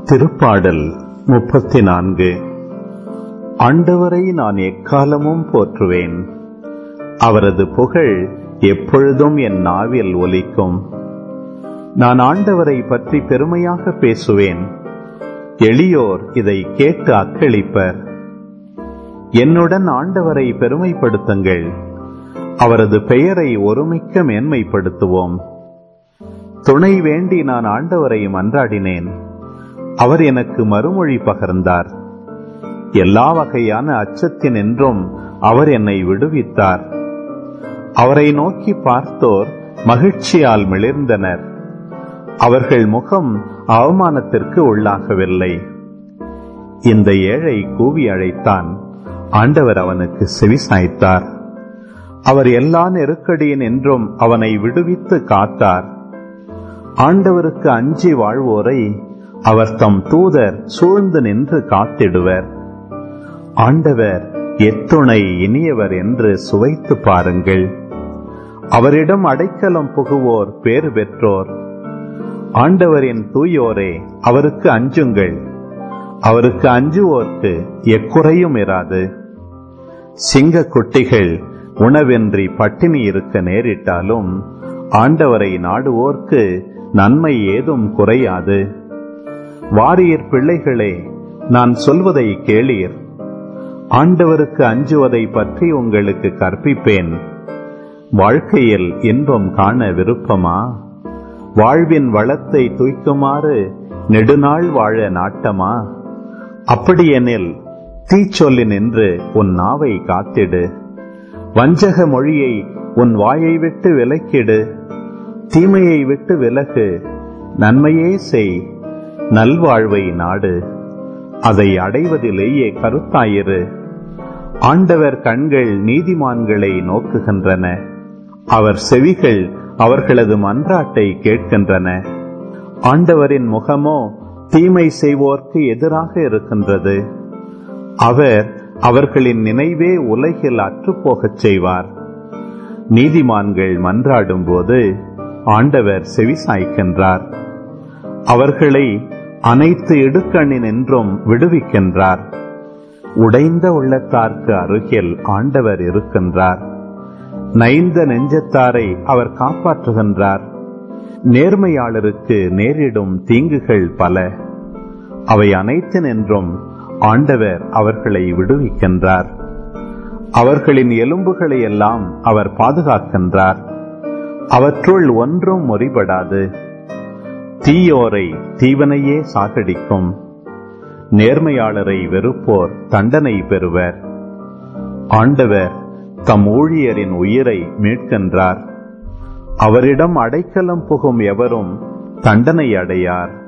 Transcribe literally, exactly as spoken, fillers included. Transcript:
திருப்பாடல் முப்பத்தி நான்கு. ஆண்டவரை நான் எக்காலமும் போற்றுவேன், அவரது புகழ் எப்பொழுதும் என் நாவில் ஒலிக்கும். நான் ஆண்டவரை பற்றி பெருமையாக பேசுவேன், எளியோர் இதை கேட்டு அக்களிப்பர். என்னுடன் ஆண்டவரை பெருமைப்படுத்துங்கள், அவரது பெயரை ஒருமிக்க மேன்மைப்படுத்துவோம். துணை வேண்டி நான் ஆண்டவரை மன்றாடினேன், அவர் எனக்கு மறுமொழி பகர்ந்தார். எல்லா வகையான அச்சத்தினின்றும் அவர் என்னை விடுவித்தார். அவரை நோக்கி பார்த்தோர் மகிழ்ச்சியால் மிளிர்ந்தனர். அவர்கள் முகம் அவமானத்திற்கு உள்ளாகவில்லை. இந்த ஏழை கூவி அழைத்தான், ஆண்டவர் அவனுக்கு செவிசாய்த்தார். அவர் எல்லா நெருக்கடியினின்றும் அவனை விடுவித்து காத்தார். ஆண்டவருக்கு அஞ்சி வாழ்வோரை அவர் தம் தூதர் சூழ்ந்து நின்று காத்திடுவர். ஆண்டவர் எத்துணை இனியவர் என்று சுவைத்து பாருங்கள். அவரிடம் அடைக்கலம் புகுவோர் பேறு பெற்றோர். ஆண்டவரின் தூயோரே, அவருக்கு அஞ்சுங்கள். அவருக்கு அஞ்சுவோர்க்கு எக்குறையும் இராது. சிங்க குட்டிகள் உணவின்றி பட்டினி இருக்க நேரிட்டாலும் ஆண்டவரை நாடுவோர்க்கு நன்மை ஏதும் குறையாது. வாரியர் பிள்ளைகளே, நான் சொல்வதை கேளீர். ஆண்டவருக்கு அஞ்சுவதை பற்றி உங்களுக்கு கற்பிப்பேன். வாழ்க்கையில் இன்பம் காண விருப்பமா? வாழ்வின் வளத்தை தூய்க்குமாறு நெடுநாள் வாழ நாட்டமா? அப்படியெனில் தீச்சொல்லி நின்று உன் நாவை காத்திடு. வஞ்சக மொழியை உன் வாயை விட்டு விலக்கிடு. தீமையை விட்டு விலகு, நன்மையே செய், நல்வாழ்வை நாடு. அதை அடைவதிலேயே கருத்தாயிரு. ஆண்டவர் கண்கள் நீதிமான்களை நோக்குகின்றன, அவர் செவிகள் அவர்களது மன்றாட்டை கேட்கின்றன. ஆண்டவரின் முகமோ தீமை செய்வோர்க்கு எதிராக இருக்கின்றது. அவர் அவர்களின் நினைவே உலகில் அற்றுப்போகச் செய்வார். நீதிமான்கள் மன்றாடும் போது ஆண்டவர் செவிசாய்க்கின்றார். அவர்களை அனைத்து இடுக்கண்ணினின்றும் விடுவிக்கின்றார். உடைந்த உள்ளத்தார்க்கு அருகில் ஆண்டவர் இருக்கின்றார். நைந்த நெஞ்சத்தாரை அவர் காப்பாற்றுகின்றார். நேர்மையாளருக்கு நேரிடும் தீங்குகள் பல, அவை அனைத்தினின்றும் ஆண்டவர் அவர்களை விடுவிக்கின்றார். அவர்களின் எலும்புகளை எல்லாம் அவர் பாதுகாக்கின்றார். அவற்றுள் ஒன்றும் முறிபடாது. தீயோரை தீவனையே சாகடிக்கும். நேர்மையாளரை வெறுப்போர் தண்டனை பெறுவர். ஆண்டவர் தம் ஊழியரின் உயிரை மீட்கின்றார். அவரிடம் அடைக்கலம் புகும் எவரும் தண்டனை அடையார்.